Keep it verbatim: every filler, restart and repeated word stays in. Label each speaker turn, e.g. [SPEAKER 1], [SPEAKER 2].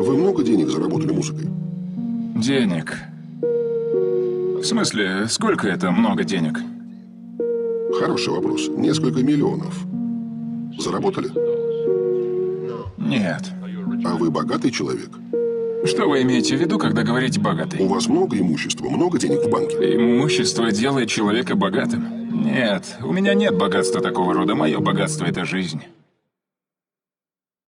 [SPEAKER 1] Вы много денег заработали музыкой?
[SPEAKER 2] Денег? В смысле, сколько это много денег?
[SPEAKER 1] Хороший вопрос. Несколько миллионов. Заработали?
[SPEAKER 2] Нет.
[SPEAKER 1] А вы богатый человек?
[SPEAKER 2] Что вы имеете в виду, когда говорите
[SPEAKER 1] У
[SPEAKER 2] «богатый»?
[SPEAKER 1] вас много имущества, много денег в банке?
[SPEAKER 2] Имущество делает человека богатым? Нет, у меня нет богатства такого рода. Мое богатство – это жизнь.